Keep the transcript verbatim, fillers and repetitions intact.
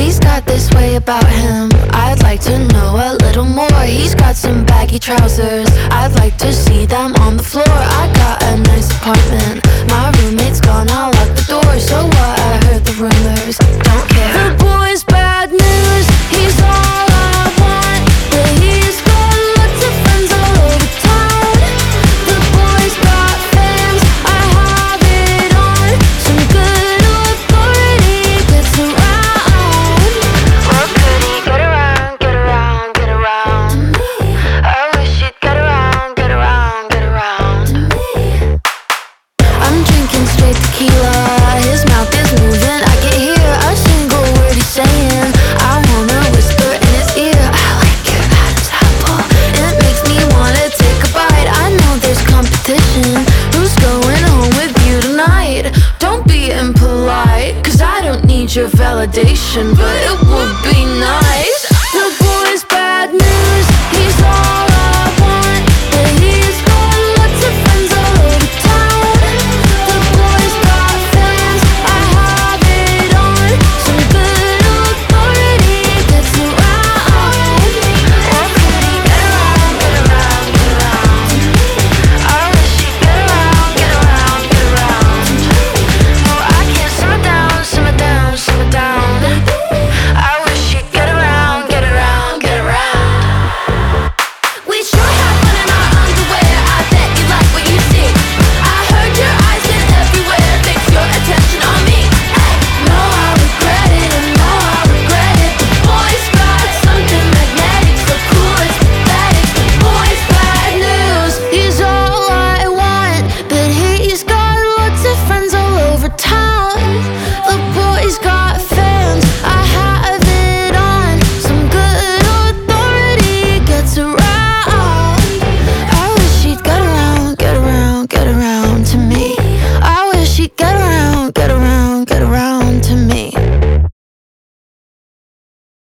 He's got this way about him, I'd like to know a little more. He's got some baggy trousers, I'd like to see them on the floor. I got a nice apartment, my roommate's gone, I'll lock the door. So what, I heard the rumors, don't care. The boy's bad news, he's all I want, but he's got lots of friends all over town. The boy's got fans, I have it on, some good authority gets around. What could he get around, get around, get around to me? I wish he'd get around, get around, get around to me. I'm drinking straight tequila, his mouth is moving, I can hear a single word he's saying. I wanna whisper in his ear, I like your Adam's apple, it makes me wanna take a bite. I know there's competition, who's going home with you tonight? Don't be impolite, cause I don't need your validation, but it would be nice. The boy's bad news, he's all I want, but he's got lots of friends all over town. The boy's got fans, I have it on, some good authority gets around. What could he get around, get around, get around to me? I wish he'd get around, get around, get around to me. No, I can't simmer down, simmer down, simmer down. I wish he'd get around, get around, get around. We sure have fun in our underwear, I bet you like what you see. I heard your eyes get everywhere, fix your attention on me. Hey, no, I regret it, and no, I regret it. The boy's got something magnetic, so cool it's pathetic. The boy's bad news, he's all I want, but he's got lots of friends all over town. The